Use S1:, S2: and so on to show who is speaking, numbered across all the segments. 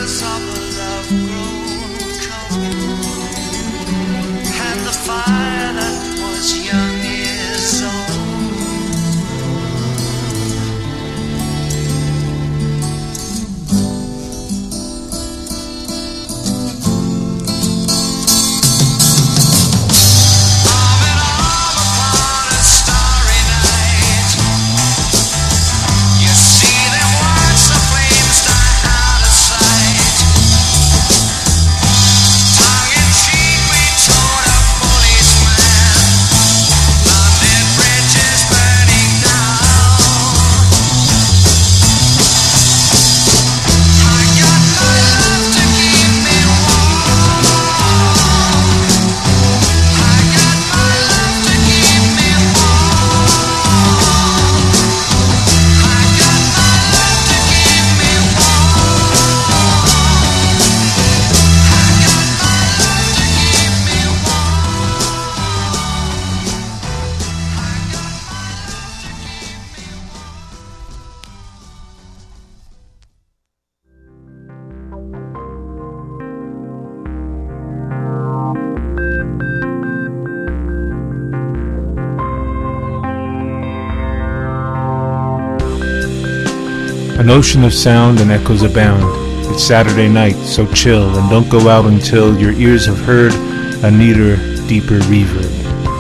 S1: An ocean of sound and echoes abound. It's Saturday night, so chill and don't go out until your ears have heard a neater, deeper reverb.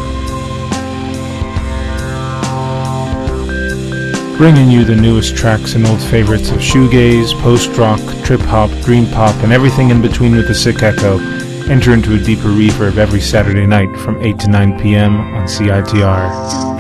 S1: Bringing you the newest tracks and old favorites of shoegaze, post-rock, trip-hop, dream-pop, and everything in between with a sick echo. Enter into a deeper reverb every Saturday night from 8 to 9 p.m. on CITR.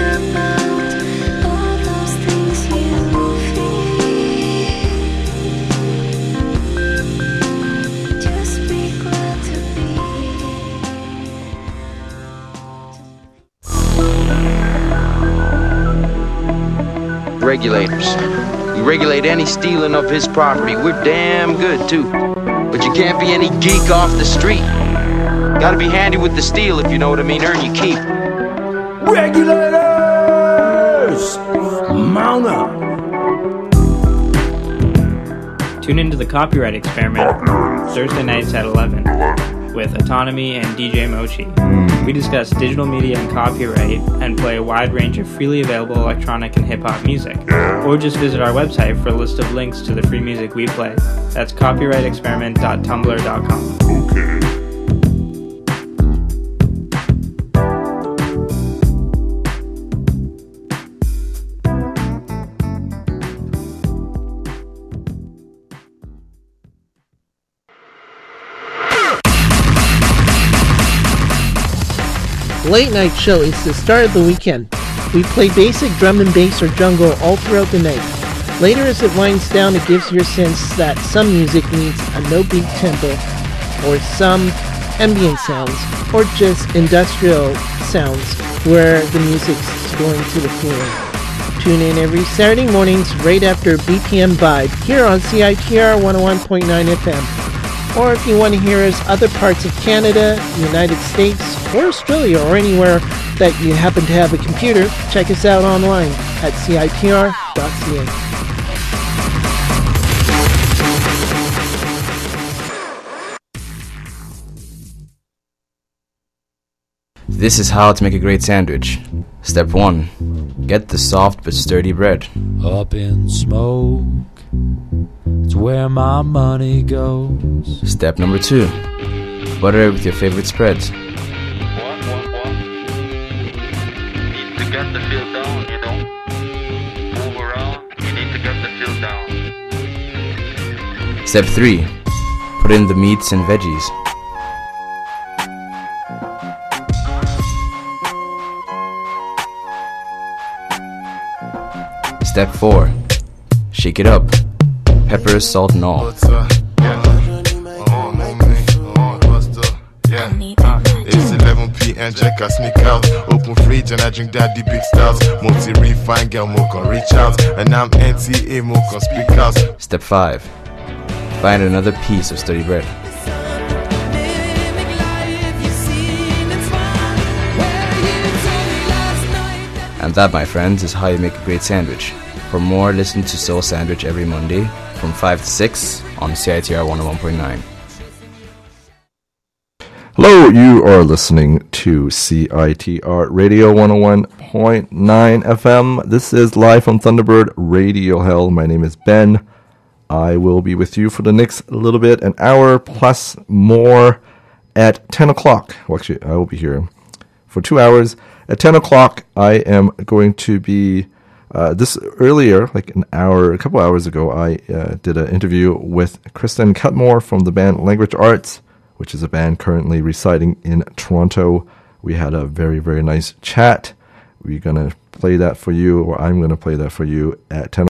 S2: Regulators. We regulate any stealing of his property. We're damn good too. But you can't be any geek off the street. Gotta be handy with the steel, if you know what I mean. Earn your keep.
S3: Regulators! Mount up!
S4: Tune into the Copyright Experiment Thursday nights at 11 with Autonomy and DJ Mochi. We discuss digital media and copyright and play a wide range of freely available electronic and hip-hop music. Or just visit our website for a list of links to the free music we play. That's copyrightexperiment.tumblr.com.
S5: Okay.
S6: Late Night Show is the start of the weekend. We play basic drum and bass or jungle all throughout the night. Later as it winds down, it gives you a sense that some music needs a no beat tempo, or some ambient sounds, or just industrial sounds where the music's going to the floor. Tune in every Saturday mornings right after BPM Vibe here on CITR 101.9 FM. Or if you want to hear us other parts of Canada, United States, or Australia, or anywhere that you happen to have a computer, check us out online at CITR.ca.
S7: This is how to make a great sandwich. Step 1. Get the soft but sturdy bread.
S8: Up in smoke, it's where my money goes.
S7: Step number 2. Butter it with your favorite spreads.
S9: What? Need to get the feel down, you know? Move around, you need to get the feel down.
S7: Step 3. Put in the meats and veggies. Step 4. Shake it up. Pepper, salt and all.
S5: It's 11 p.m. check I sneak out. Open fridge and I drink daddy big styles. Multi-refine girl, more can reach out. And I'm NTA, more can speak out.
S7: Step 5. Find another piece of sturdy bread. And that, my friends, is how you make a great sandwich. For more, listen to Soul Sandwich every Monday from 5 to 6 on CITR 101.9.
S10: Hello, you are listening to CITR Radio 101.9 FM. This is live from Thunderbird Radio Hell. My name is Ben. I will be with you for the next little bit, an hour plus more at 10 o'clock. Well, actually, I will be here for 2 hours. At 10 o'clock, I am going to be, this earlier, like a couple hours ago, I did an interview with Kristen Cutmore from the band Language Arts, which is a band currently residing in Toronto. We had a very, very nice chat. We're going to play that for you, or I'm going to play that for you at 10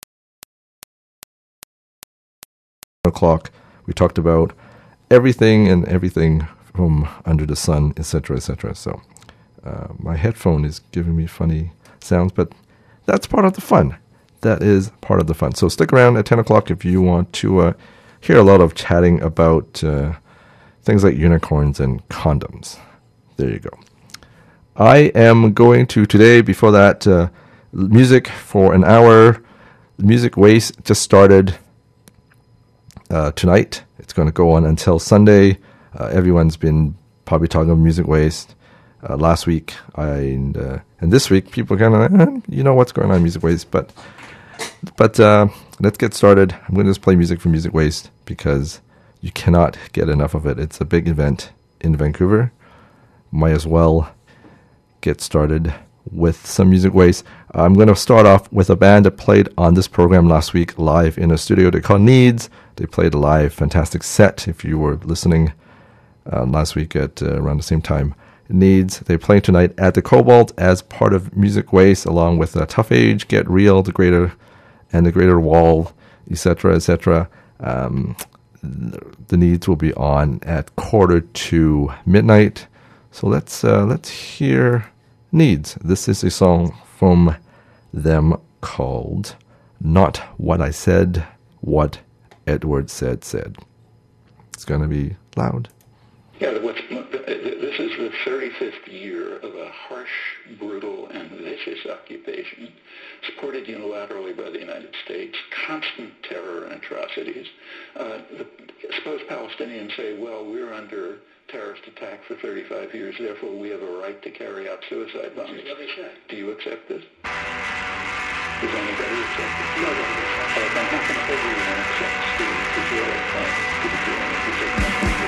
S10: o'clock. We talked about everything from under the sun, etc., etc. So my headphone is giving me funny sounds, but that's part of the fun. That is part of the fun. So stick around at 10 o'clock if you want to hear a lot of chatting about things like unicorns and condoms. There you go. I am going to today, before that, music for an hour. Music Waste just started tonight. It's going to go on until Sunday. Everyone's been probably talking about Music Waste last week. And this week, people kind of, you know what's going on in Music Waste. But let's get started. I'm going to just play music from Music Waste because you cannot get enough of it. It's a big event in Vancouver. Might as well get started with some Music Waste. I'm going to start off with a band that played on this program last week live in a studio. They're called Needs. They played a live fantastic set if you were listening last week at around the same time. Needs. They play tonight at the Cobalt as part of Music Waste, along with Tough Age, Get Real, The Greater Wall, etc., etc. The Needs will be on at 1:45 So let's hear Needs. This is a song from them called Not What I Said, What Edward Said. It's going to be loud.
S11: Yeah, this is the 35th year of a harsh, brutal, and vicious occupation, supported unilaterally by the United States, constant terror and atrocities. Suppose Palestinians say, well, we're under terrorist attack for 35 years, therefore we have a right to carry out suicide bombings. Do you accept this? Does anybody accept this? No, I'm not going to hold you and accept Steve to do it.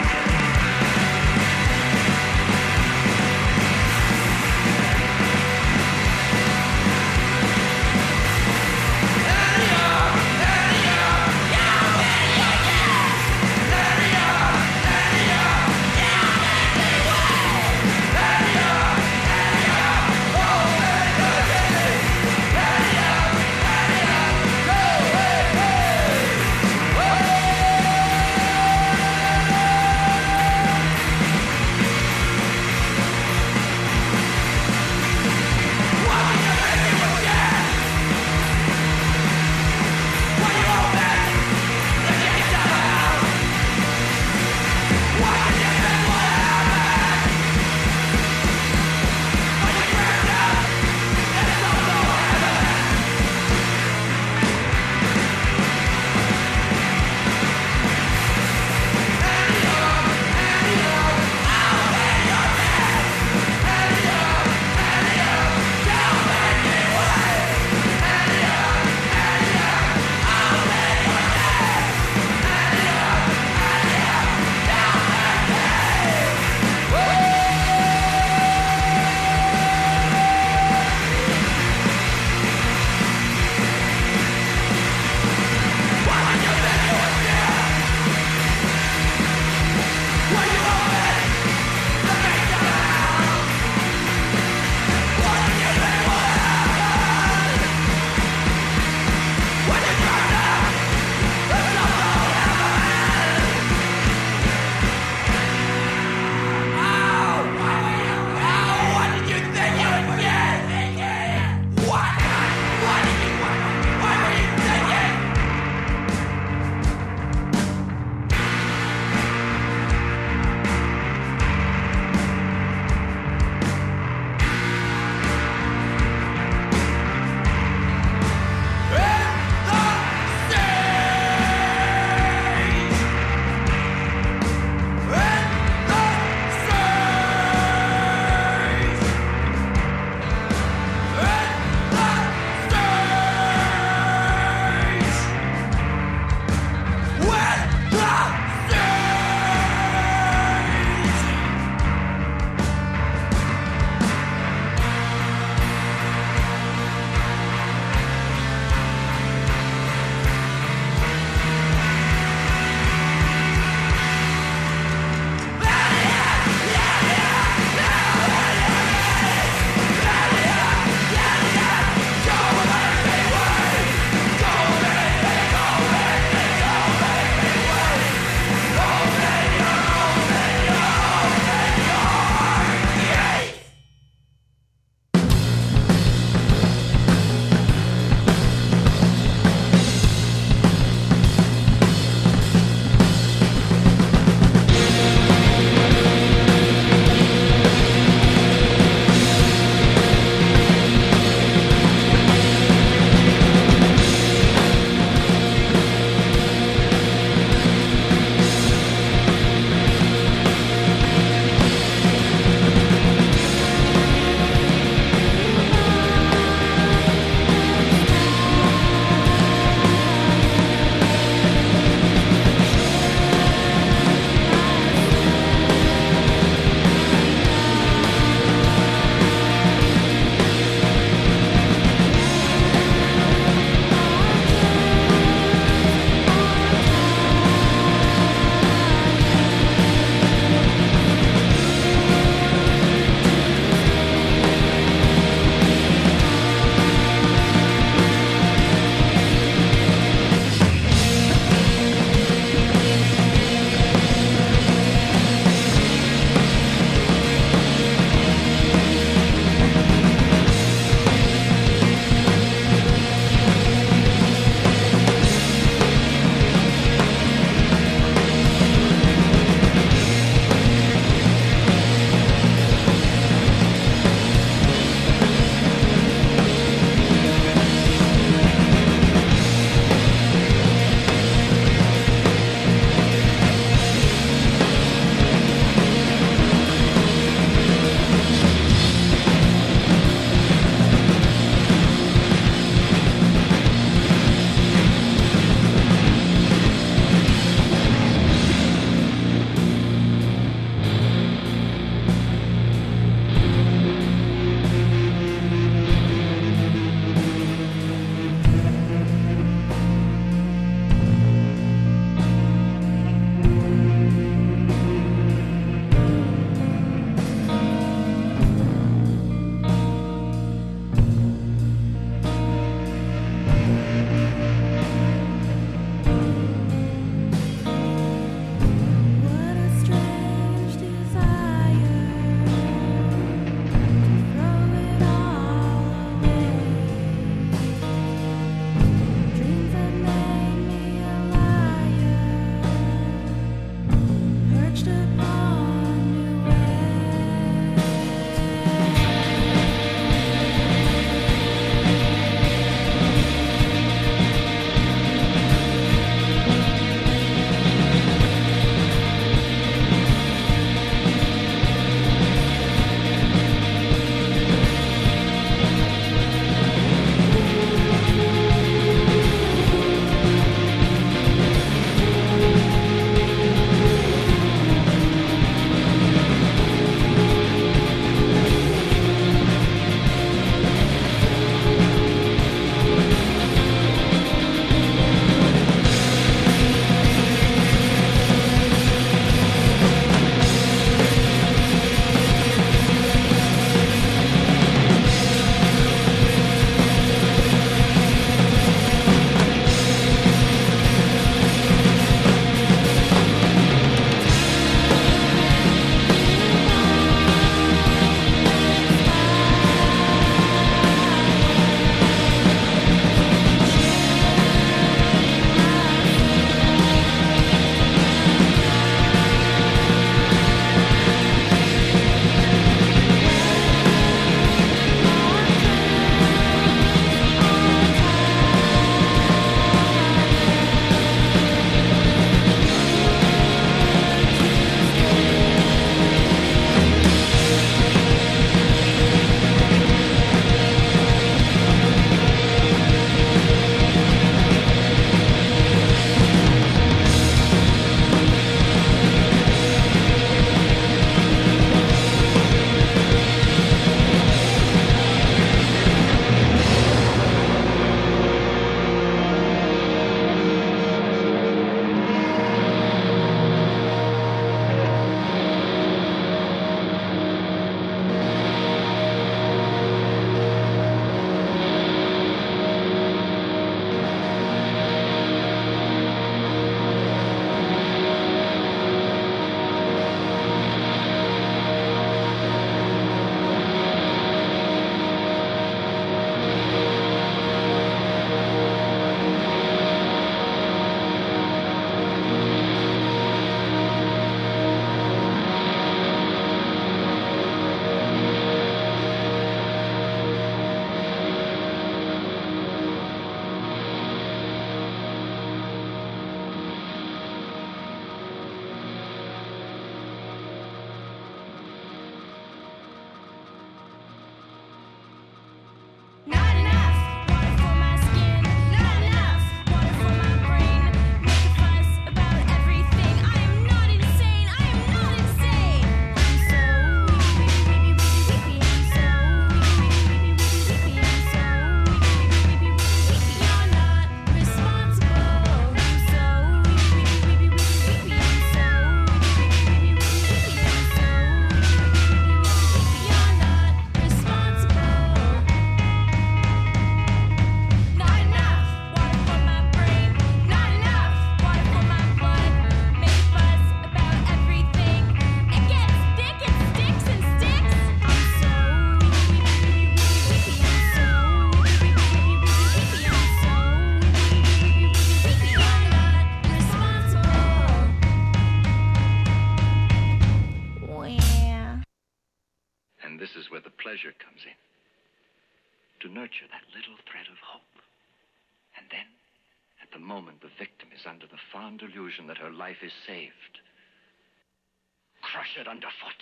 S12: pleasure comes in. To nurture that little thread of hope. And then, at the moment the victim is under the fond illusion that her life is saved, crush it underfoot.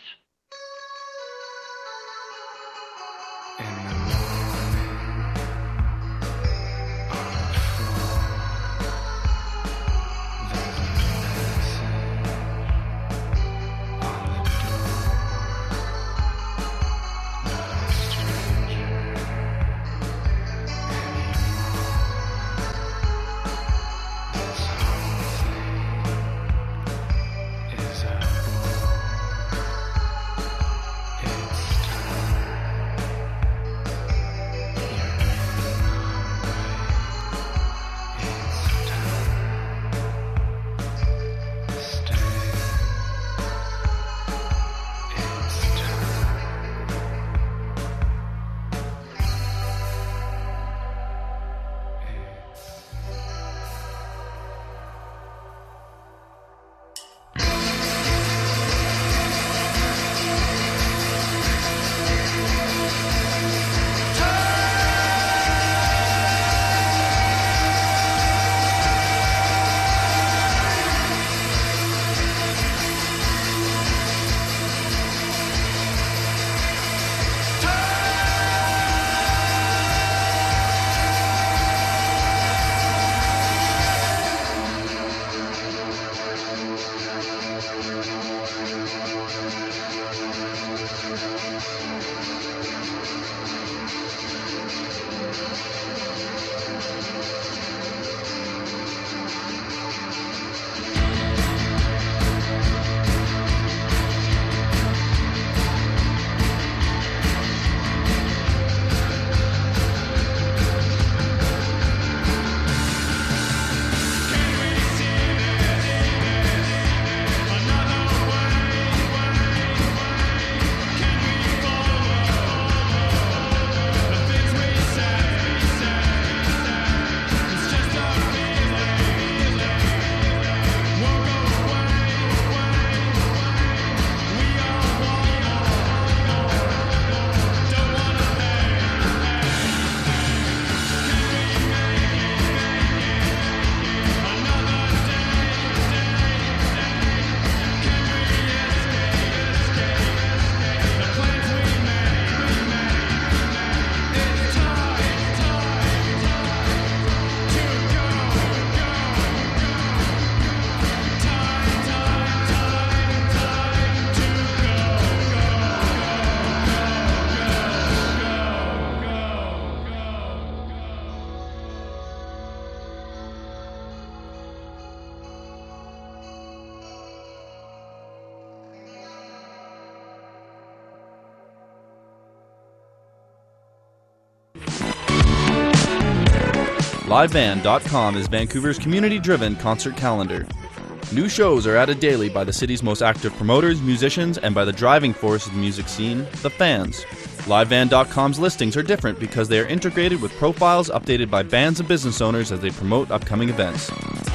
S13: LiveBand.com is Vancouver's community-driven concert calendar. New shows are added daily by the city's most active promoters, musicians, and by the driving force of the music scene, the fans. LiveBand.com's listings are different because they are integrated with profiles updated by bands and business owners as they promote upcoming events.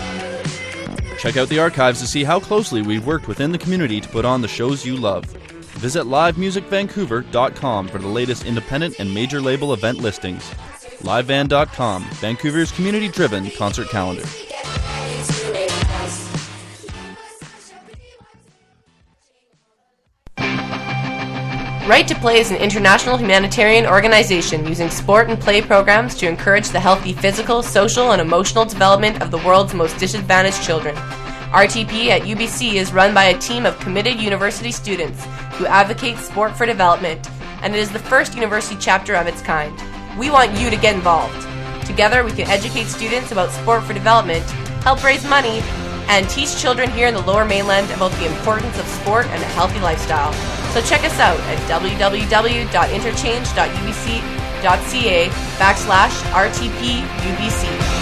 S13: Check out the archives to see how closely we've worked within the community to put on the shows you love. Visit livemusicvancouver.com for the latest independent and major label event listings. LiveBand.com, Vancouver's community-driven concert calendar.
S14: Right to Play is an international humanitarian organization using sport and play programs to encourage the healthy physical, social, and emotional development of the world's most disadvantaged children. RTP at UBC is run by a team of committed university students who advocate sport for development, and it is the first university chapter of its kind. We want you to get involved. Together we can educate students about sport for development, help raise money, and teach children here in the Lower Mainland about the importance of sport and a healthy lifestyle. So check us out at www.interchange.ubc.ca/RTPUBC.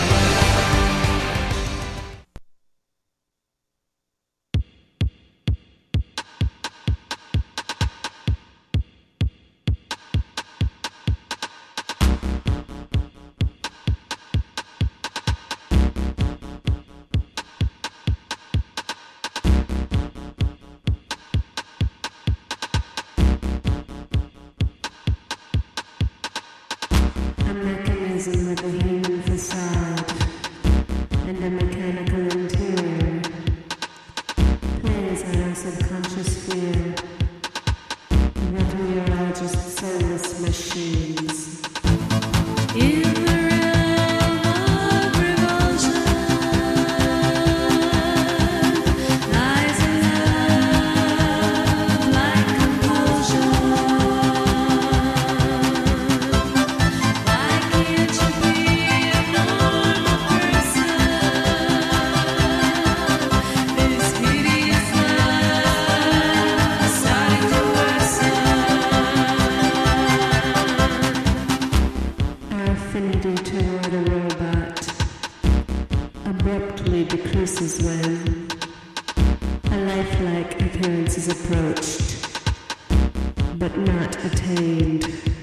S15: lifelike appearance is approached, but not attained.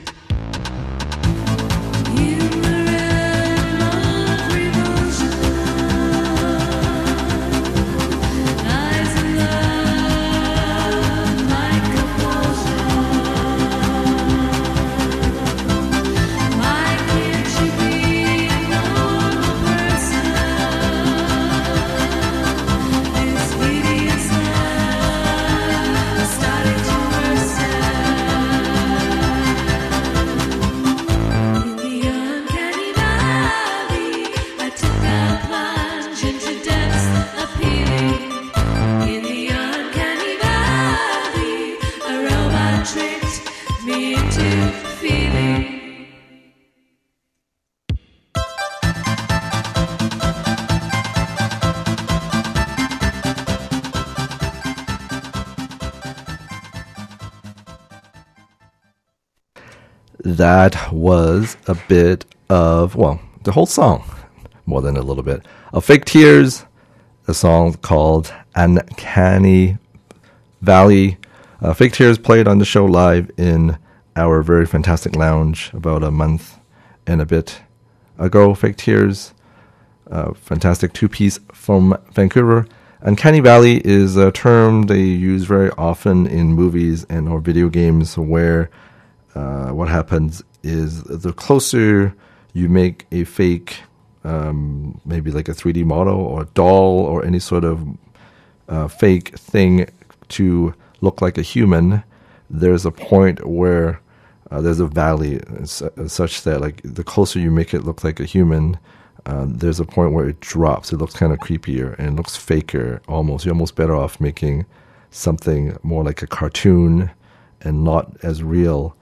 S10: That was a bit of, well, the whole song, more than a little bit, of Fake Tears, a song called Uncanny Valley. Fake Tears played on the show live in our very fantastic lounge about a month and a bit ago. Fake Tears, fantastic two-piece from Vancouver. Uncanny Valley is a term they use very often in movies and or video games where what happens is the closer you make a fake, maybe like a 3D model or a doll or any sort of fake thing to look like a human, there's a point where there's a valley such that like the closer you make it look like a human, there's a point where it drops. It looks kind of creepier and it looks faker almost. You're almost better off making something more like a cartoon and not as real.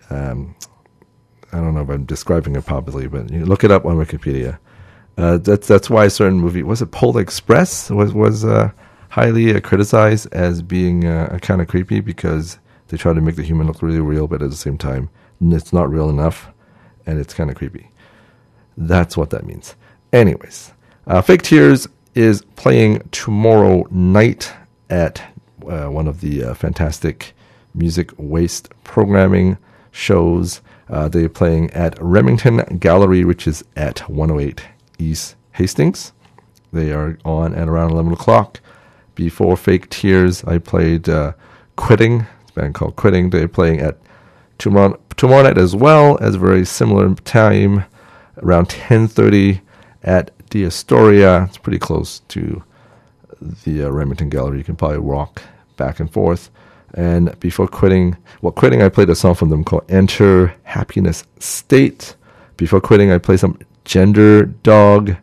S10: I don't know if I'm describing it properly, but you look it up on Wikipedia. That's why a certain movie, was it Polar Express, was highly criticized as being kind of creepy because they try to make the human look really real, but at the same time, it's not real enough, and it's kind of creepy. That's what that means. Anyways, Fake Tears is playing tomorrow night at one of the fantastic Music Waste programming shows. They're playing at Remington Gallery, which is at 108 East Hastings. They are on at around 11 o'clock. Before Fake Tears, I played Quitting. It's a band called Quitting. They're playing at tomorrow night as well, as a very similar time, around 10:30 at the Astoria. It's pretty close to the Remington Gallery. You can probably walk back and forth. And before Quitting, I played a song from them called Enter Happiness State. Before Quitting, I played some Gender Dog,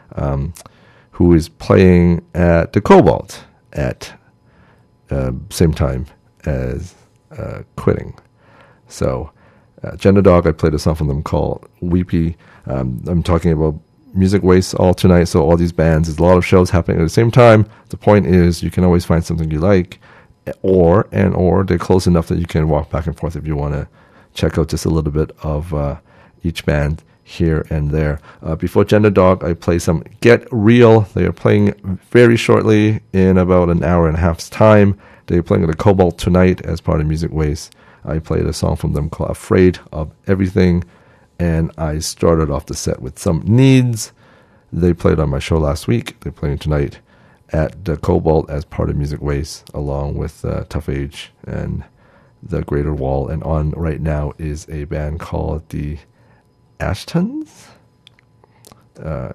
S10: who is playing at the Cobalt at same time as Quitting. So, Gender Dog, I played a song from them called Weepy. I'm talking about Music Waste all tonight, so all these bands, there's a lot of shows happening at the same time. The point is you can always find something you like, or they're close enough that you can walk back and forth if you want to check out just a little bit of each band here and there. Before Gender Dog, I play some Get Real. They are playing very shortly in about an hour and a half's time. They're playing at the Cobalt tonight as part of Music Waste. I played a song from them called Afraid of Everything, and I started off the set with Some Needs. They played on my show last week. They're playing tonight at the Cobalt as part of Music Waste, along with Tough Age and The Greater Wall. And on right now is a band called the Ashtons? I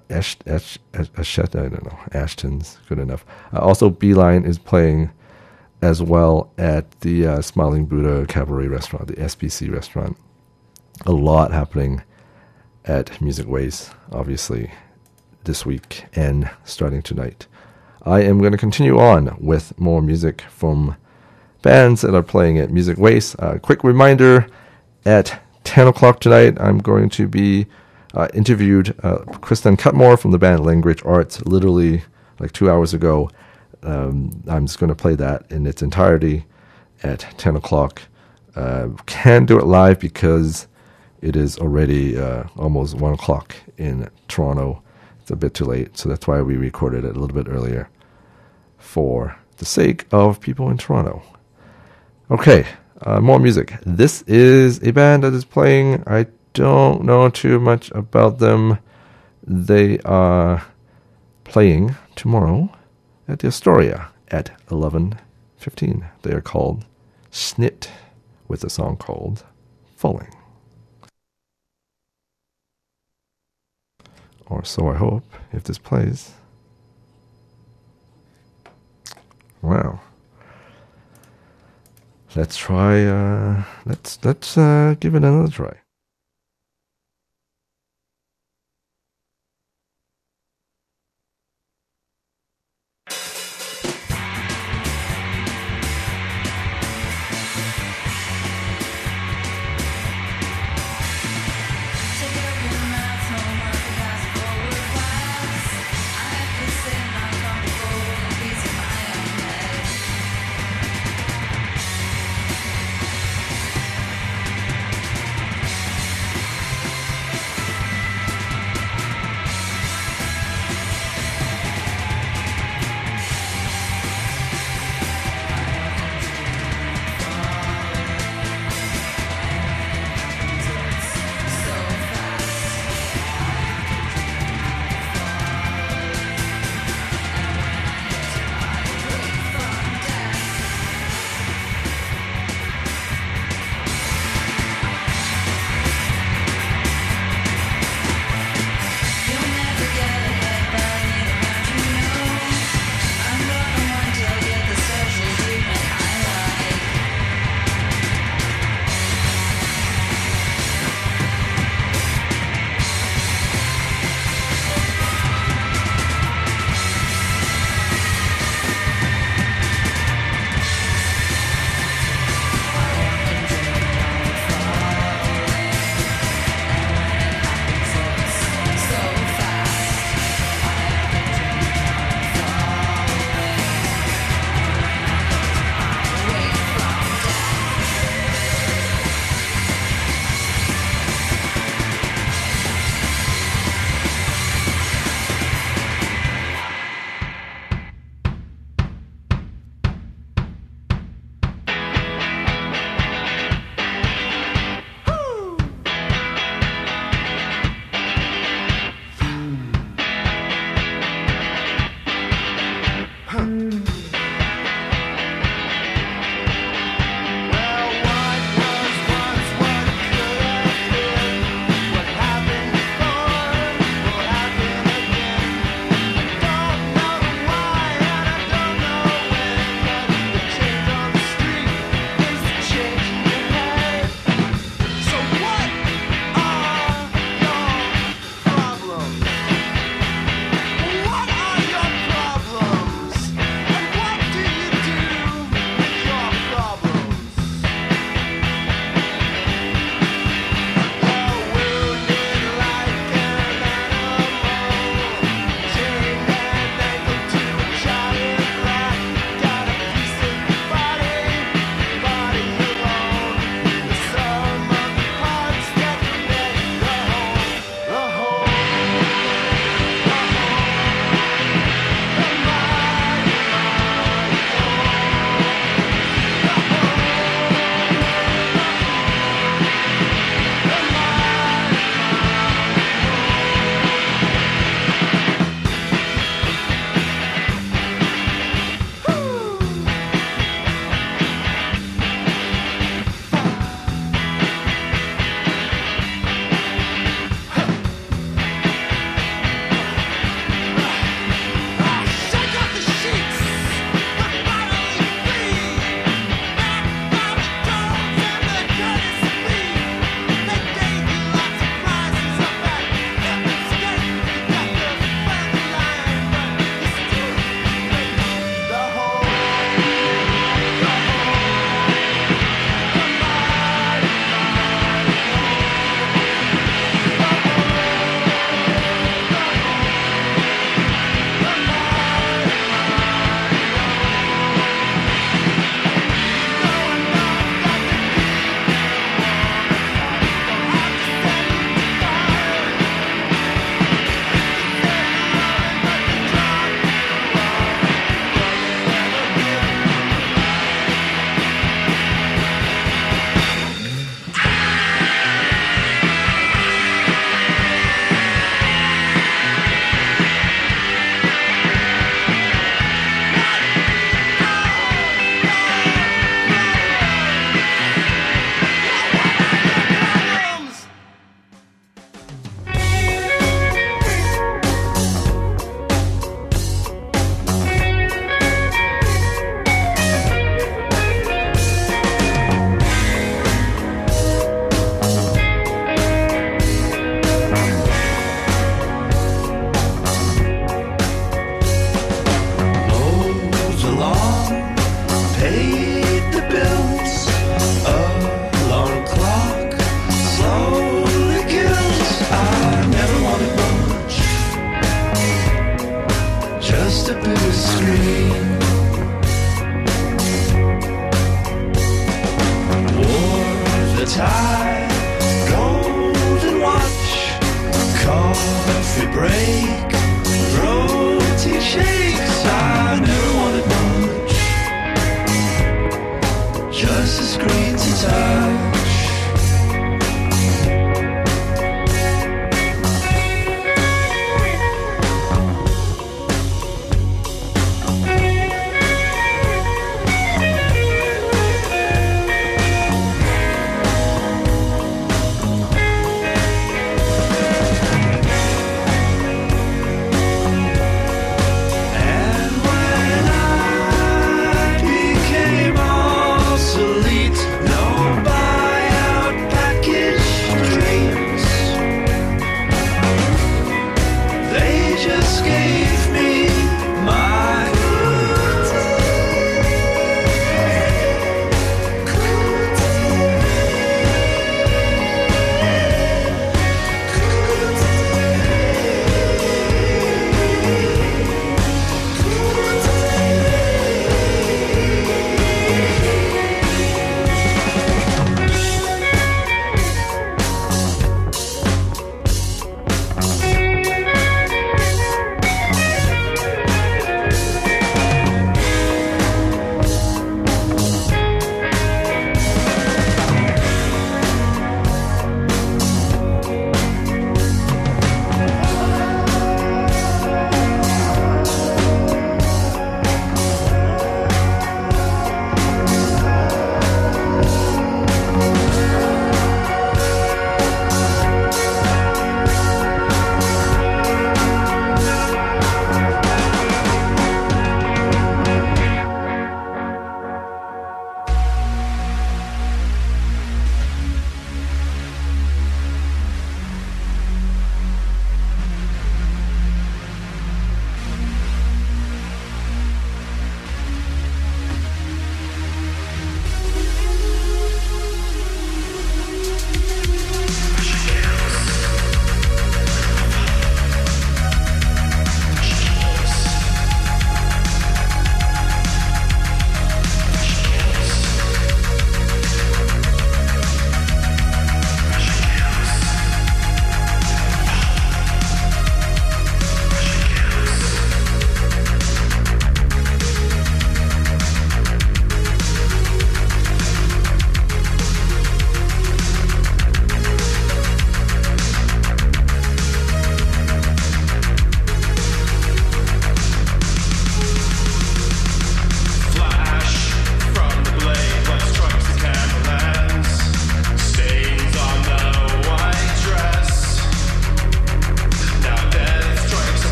S10: don't know. Ashtons, good enough. Also, Beeline is playing as well at the Smiling Buddha Cabaret Restaurant, the SBC restaurant. A lot happening at Music Waste, obviously, this week and starting tonight. I am going to continue on with more music from bands that are playing at Music Waste. Quick reminder, at 10 o'clock tonight, I'm going to be interviewed Kristen Cutmore from the band Language Arts, literally like 2 hours ago. I'm just going to play that in its entirety at 10 o'clock. Can't do it live because it is already almost 1 o'clock in Toronto. It's a bit too late, so that's why we recorded it a little bit earlier for the sake of people in Toronto. Okay, more music. This is a band that is playing. I don't know too much about them. They are playing tomorrow at the Astoria at 11:15. They are called Snit, with a song called Falling. Or so I hope, if this plays. Wow. Let's try, let's give it another try.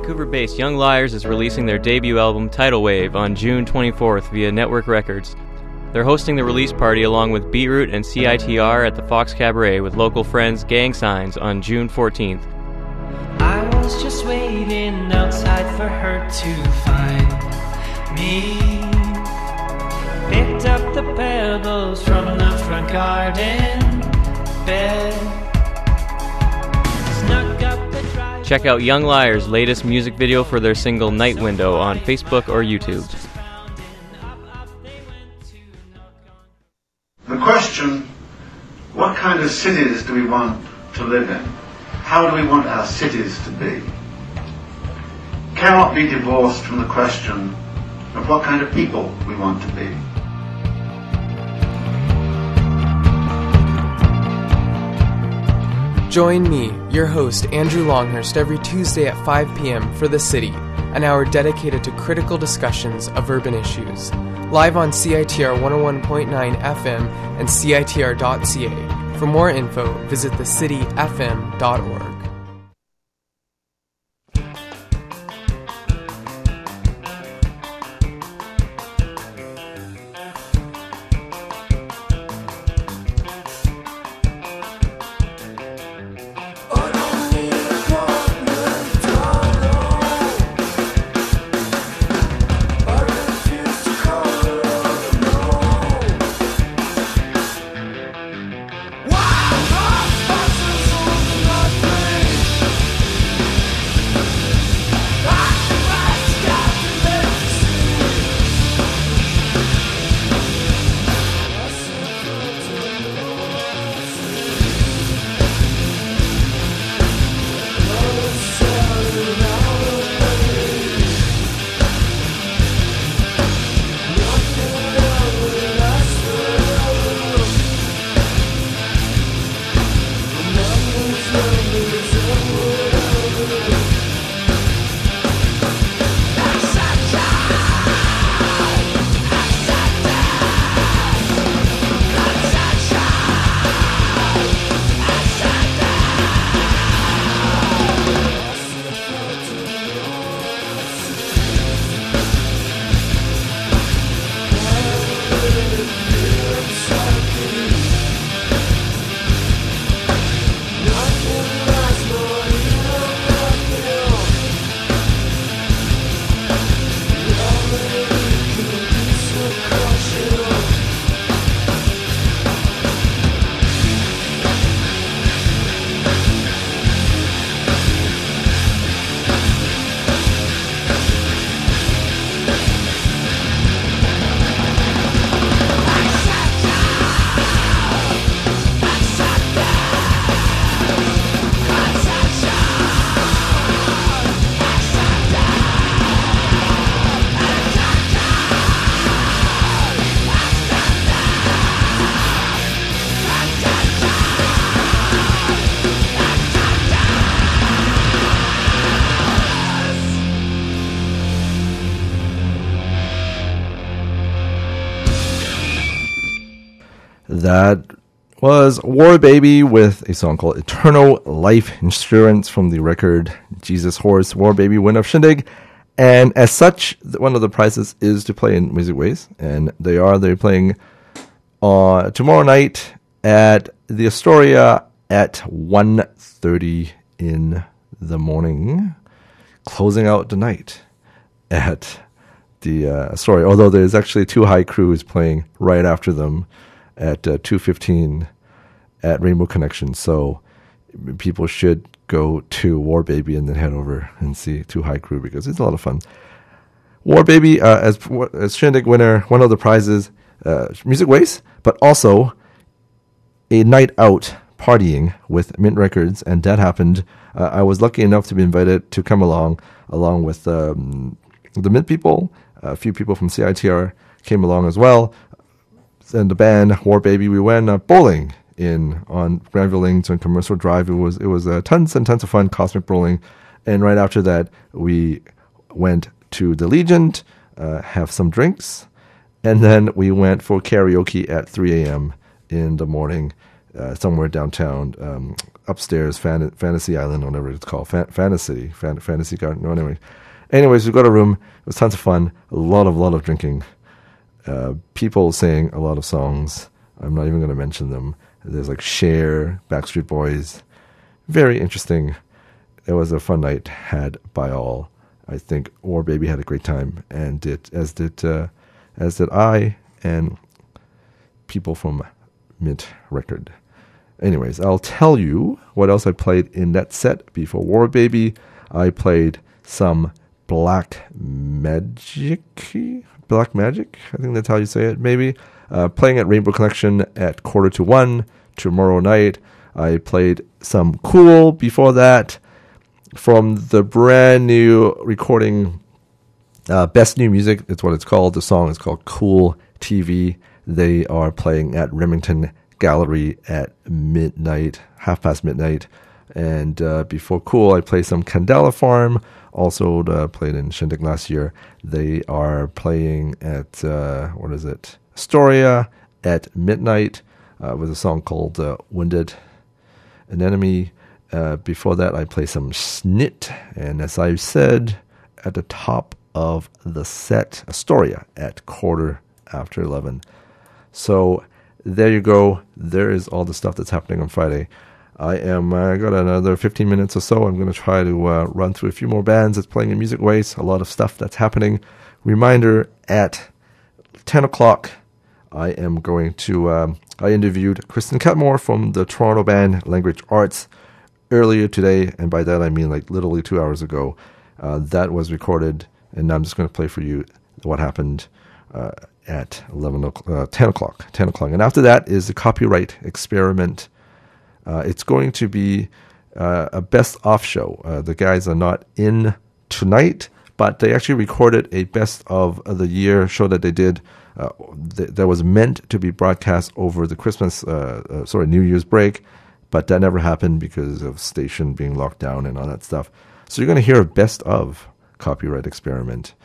S16: Vancouver-based Young Liars is releasing their debut album, Tidal Wave, on June 24th via Network Records. They're hosting the release party along with Beetroot and CITR at the Fox Cabaret with local friends Gang Signs on June 14th.
S17: I was just waiting outside for her to find me. Picked up the pebbles from the front garden bed.
S16: Check out Young Liars' latest music video for their single Night Window on Facebook or YouTube.
S18: The question, what kind of cities do we want to live in? How do we want our cities to be? Cannot be divorced from the question of what kind of people we want to be.
S19: Join me, your host, Andrew Longhurst, every Tuesday at 5 p.m. for The City, an hour dedicated to critical discussions of urban issues. Live on CITR 101.9 FM and CITR.ca. For more info, visit thecityfm.org.
S10: That was War Baby with a song called Eternal Life Insurance from the record Jesus Horse, War Baby, Wind of Shindig. And as such, one of the prizes is to play in Music Ways. And they're playing tomorrow night at the Astoria at 1:30 in the morning, closing out the night at the Astoria. Although there's actually two high crews playing right after them at 2:15 at Rainbow Connection. So people should go to War Baby and then head over and see Two High Crew because it's a lot of fun. War Baby, as Shindig winner, one of the prizes, Music Waste, but also a night out partying with Mint Records, and that happened. I was lucky enough to be invited to come along with the Mint people. A few people from CITR came along as well. And the band War Baby, we went bowling on Granville Langton Commercial Drive. It was tons and tons of fun, cosmic bowling. And right after that, we went to the Legion, have some drinks, and then we went for karaoke at 3 a.m. in the morning. somewhere downtown, upstairs, Fantasy Island, or whatever it's called, Fantasy Garden. No, anyways, we got a room. It was tons of fun. A lot of drinking. People saying a lot of songs. I'm not even going to mention them. There's like Cher, Backstreet Boys. Very interesting. It was a fun night had by all. I think War Baby had a great time, and as did I and people from Mint Record. Anyways, I'll tell you what else I played in that set before War Baby. I played some Black Magic. I think that's how you say it, maybe. Playing at Rainbow Connection at 1:45 tomorrow night. I played some Cool before that from the brand new recording, Best New Music. It's what it's called. The song is called Cool TV. They are playing at Remington Gallery at midnight, midnight. And before Cool, I played some Candela Farm. Also played in Shindig last year. They are playing at, Astoria at midnight with a song called Wounded Anemone. Before that, I played some Snit. And as I said, at the top of the set, Astoria at 11:15. So there you go. There is all the stuff that's happening on Friday. I got another 15 minutes or so. I'm going to try to run through a few more bands that's playing in Music Waste. A lot of stuff that's happening. Reminder, at 10 o'clock, I am going to... I interviewed Kristen Cutmore from the Toronto band Language Arts earlier today, and by that I mean like literally 2 hours ago. That was recorded, and I'm just going to play for you what happened at 10 o'clock. And after that is the Copyright Experiment. It's going to be a best-of show. The guys are not in tonight, but they actually recorded a best-of-the-year show that they did that was meant to be broadcast over the New Year's break, but that never happened because of station being locked down and all that stuff. So you're going to hear a best-of Copyright Experiment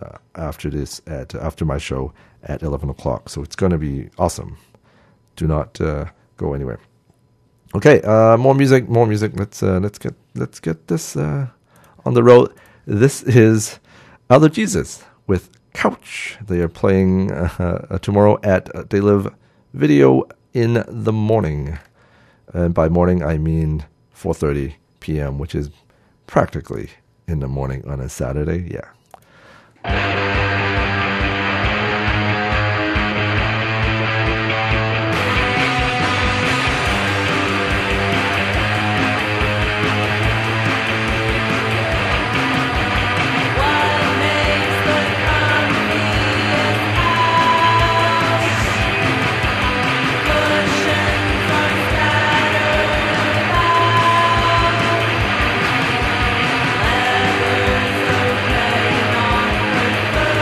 S10: after my show at 11 o'clock. So it's going to be awesome. Do not go anywhere. Okay, more music. Let's get this on the road. This is Other Jesus with Couch. They are playing tomorrow at They Live Video in the morning. And by morning, I mean 4:30 p.m., which is practically in the morning on a Saturday. Yeah.
S17: Letters are playing on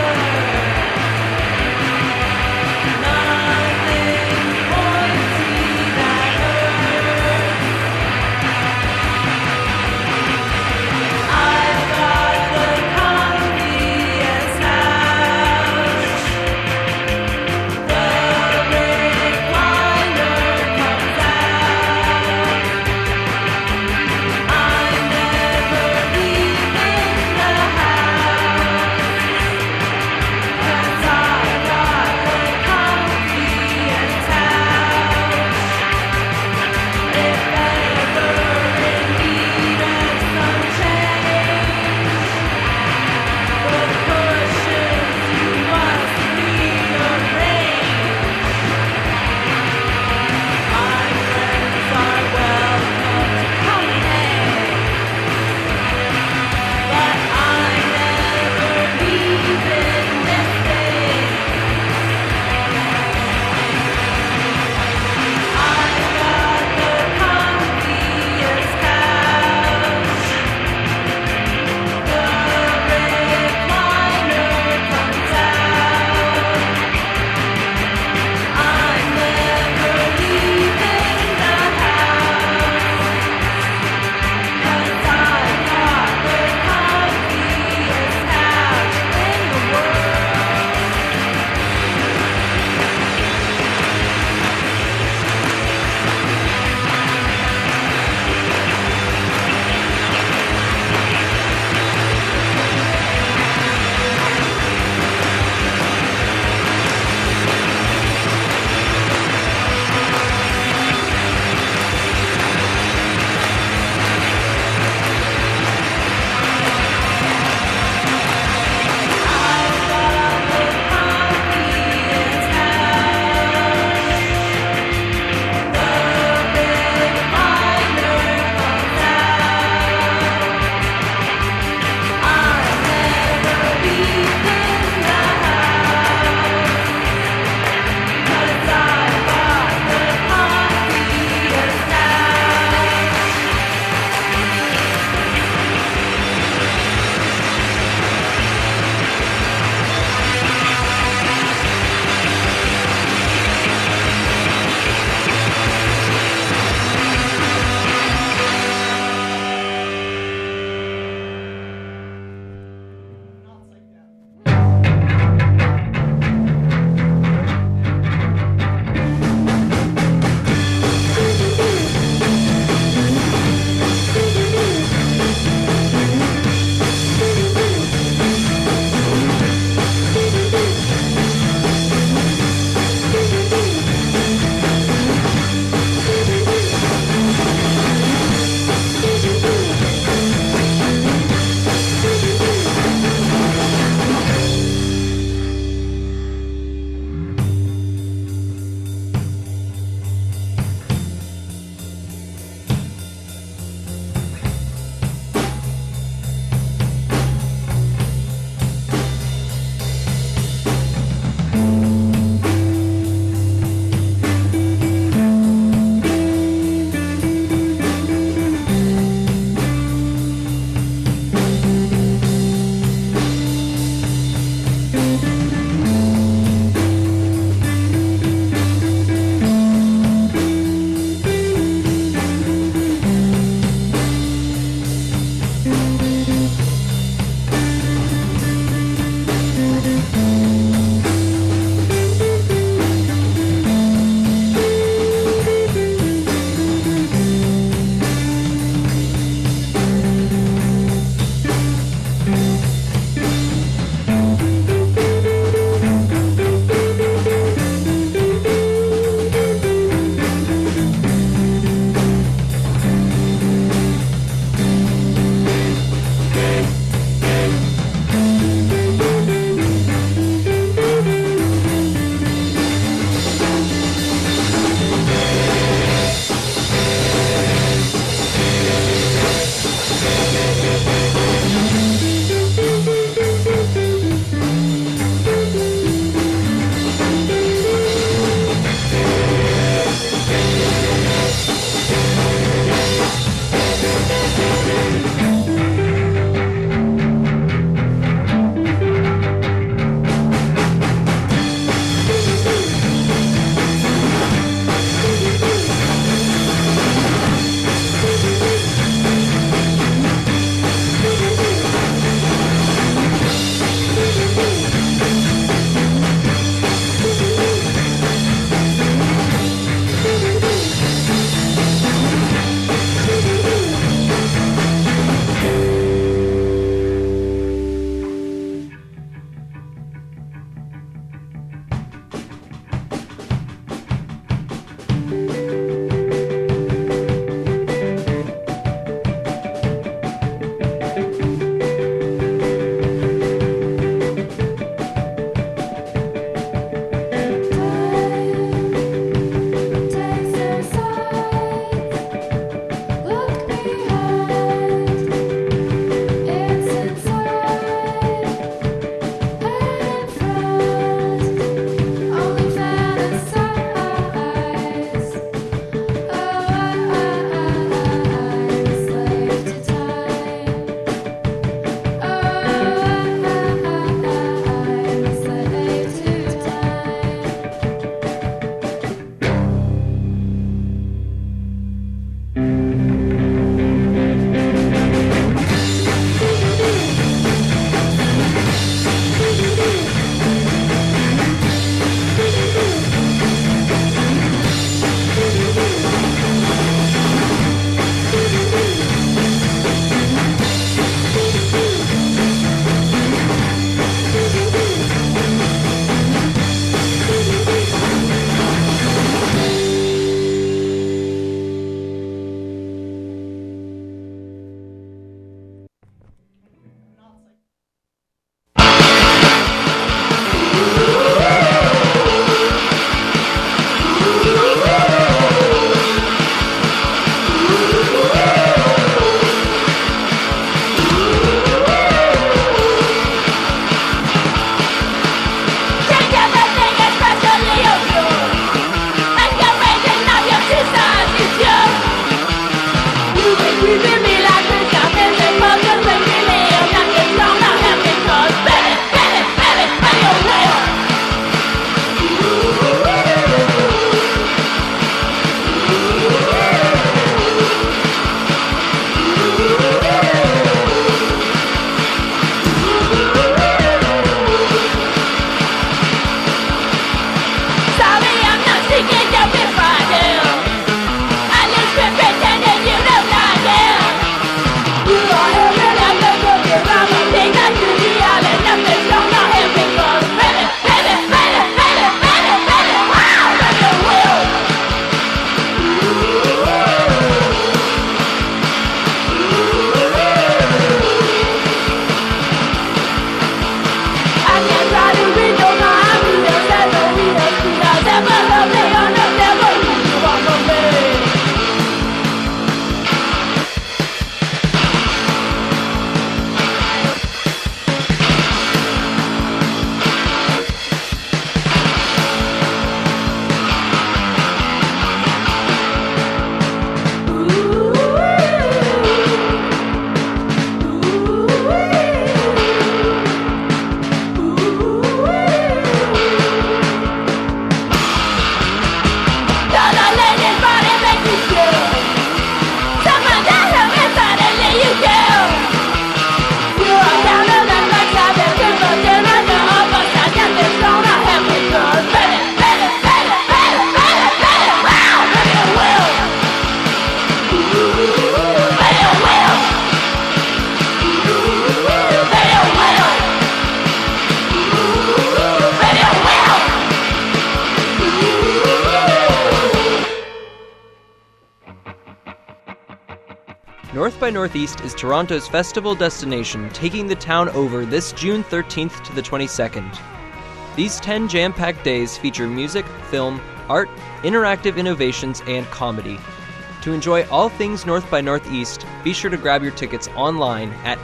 S20: North by Northeast is Toronto's festival destination, taking the town over this June 13th to the 22nd. These 10 jam-packed days feature music, film, art, interactive innovations, and comedy. To enjoy all things North by Northeast, be sure to grab your tickets online at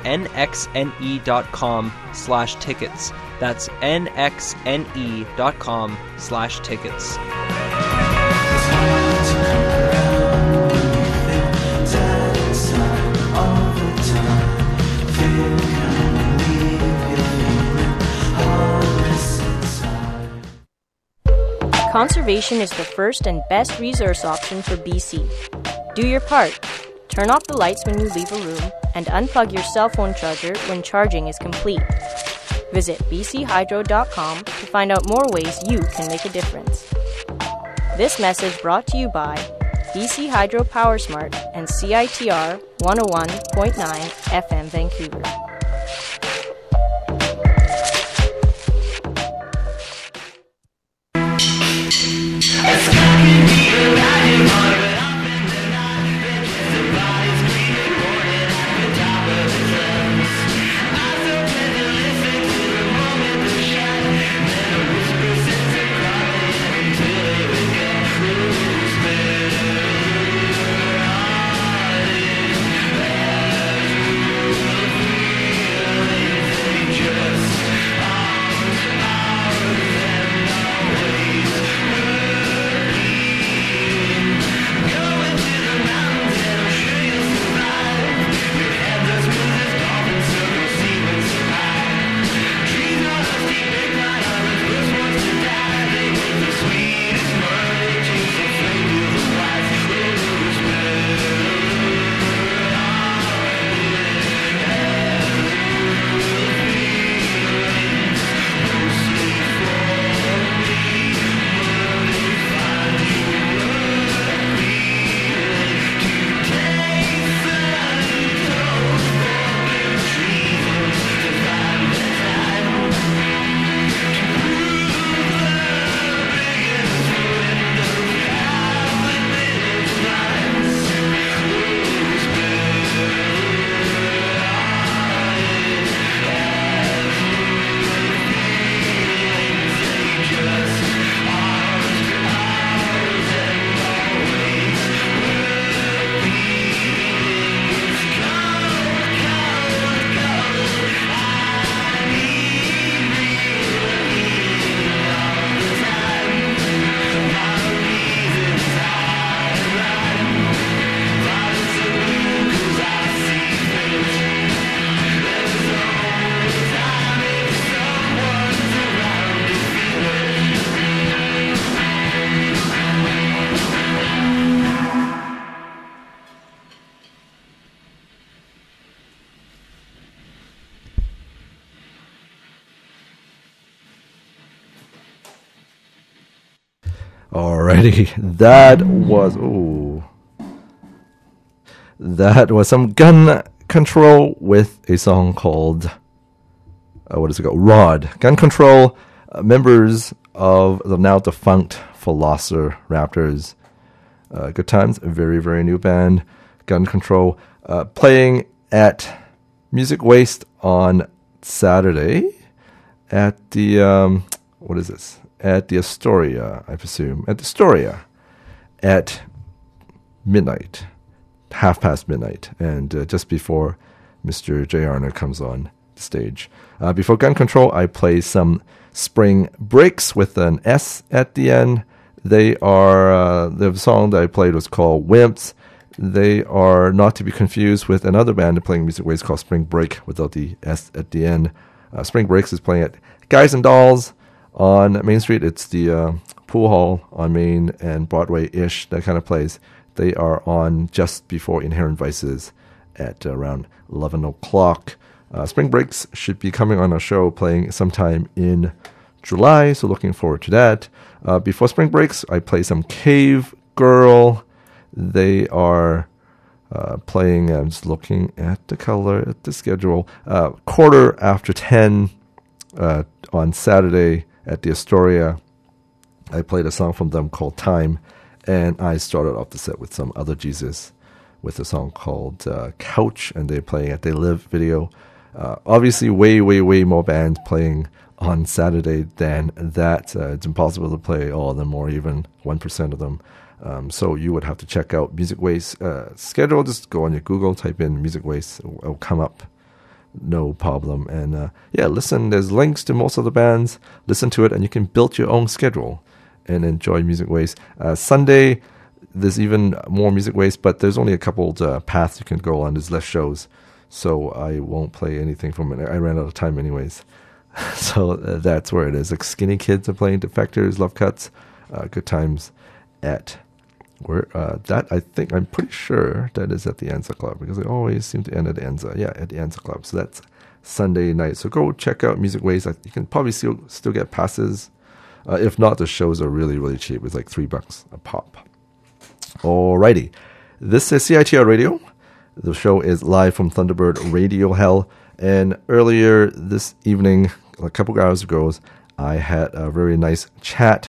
S20: nxne.com/tickets. That's nxne.com/tickets.
S21: Conservation is the first and best resource option for BC. Do your part. Turn off the lights when you leave a room and unplug your cell phone charger when charging is complete. Visit bchydro.com to find out more ways you can make a difference. This message brought to you by BC Hydro Power Smart and CITR 101.9 FM Vancouver.
S10: Alrighty, that was some Gun Control with a song called Rod. Gun Control, members of the now defunct Velociraptors. Good Times, a very, very new band. Gun Control, playing at Music Waste on Saturday at the, at the Astoria, I presume. At the Astoria at midnight, midnight, and just before Mr. J. Arner comes on the stage. Before Gun Control, I play some Spring Breaks with an S at the end. They are, the song that I played was called Wimps. They are not to be confused with another band playing Music Waste called Spring Break without the S at the end. Spring Breaks is playing at Guys and Dolls on Main Street. It's the pool hall on Main and Broadway-ish, that kind of place. They are on just before Inherent Vices at around 11 o'clock. Spring Breaks should be coming on our show, playing sometime in July, so looking forward to that. Before Spring Breaks, I play some Cave Girl. They are playing, I'm just looking at the schedule, 10:15 on Saturday at the Astoria. I played a song from them called Time, and I started off the set with some Other Jesus with a song called Couch, and they're playing at They Live video. Obviously, way more bands playing on Saturday than that. It's impossible to play all of them or even 1% of them. So you would have to check out Music Waste schedule. Just go on your Google, type in Music Waste. It'll come up. No problem. And listen, there's links to most of the bands. Listen to it and you can build your own schedule and enjoy Music Waste. Sunday, there's even more Music Waste, but there's only a couple paths you can go on. There's less shows. So I won't play anything from it. I ran out of time anyways. So that's where it is. Like Skinny Kids are playing, Defectors, Love Cuts, Good Times at where that I'm pretty sure that is at the Anza Club because they always seem to end at Anza. Yeah, at the Anza Club. So that's Sunday night. So go check out Music Waste. You can probably still get passes. If not, the shows are really cheap. It's like $3 a pop. Alrighty, this is CITR Radio. The show is live from Thunderbird Radio Hell. And earlier this evening, a couple hours ago, I had a very nice chat